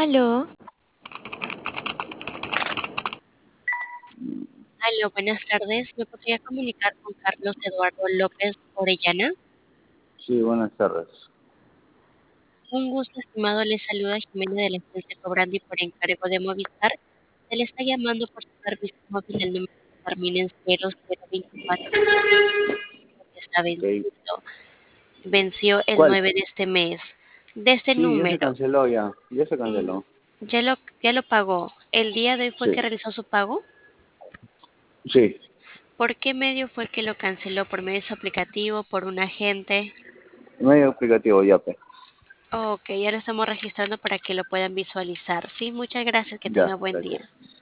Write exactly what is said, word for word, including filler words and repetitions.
Aló, Aló, buenas tardes. ¿Me podría comunicar con Carlos Eduardo López Orellana? sí, buenas tardes. Un gusto, estimado. Le saluda Jimena de la agencia Cobrandi por encargo de Movistar. Se le está llamando por su servicio móvil el número que termina en cero cero veinticuatro que está Okay. vencido. Venció el ¿Cuál? nueve de este mes. De este Sí, ya se número, canceló ya, ya se mm, canceló. ya lo, ya lo pagó. ¿El día de hoy fue Sí, que realizó su pago? sí, ¿Por qué medio fue que lo canceló? ¿Por medio de su aplicativo? ¿Por un agente? medio explicativo ya, pe. Ok, ya lo estamos registrando para que lo puedan visualizar. Sí, muchas gracias. Que Ya, tenga buen gracias. día.